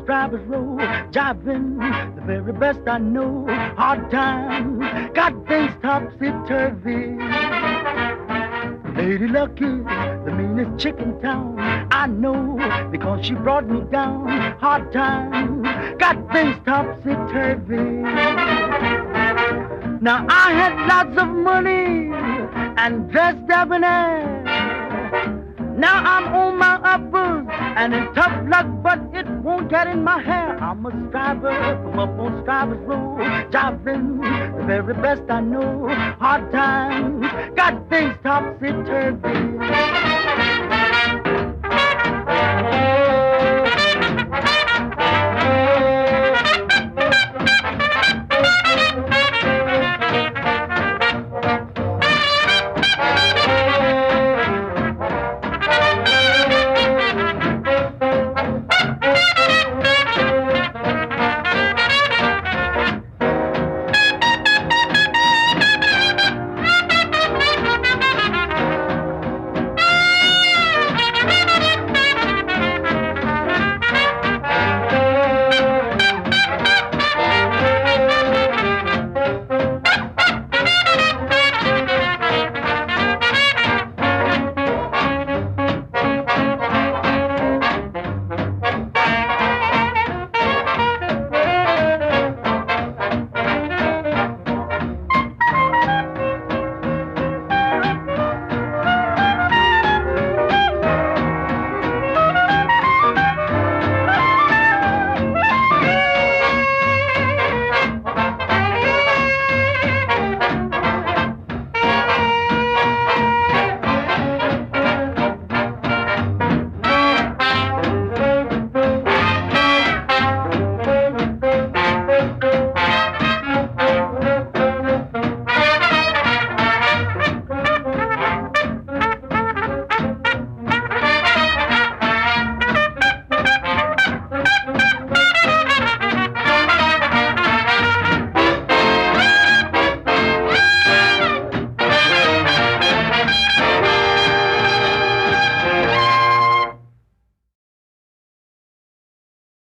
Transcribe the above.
Strivers Row, jiving the very best I know. Hard times got things topsy-turvy. Lady Luck is the meanest chick in town. I know because she brought me down. Hard times got things topsy-turvy. Now I had lots of money and dressed debonair. Now I'm on my uppers and it's tough luck, but it won't get in my hair. I'm a striver from up on Strivers Row, jiving the very best I know. Hard times got things topsy-turvy.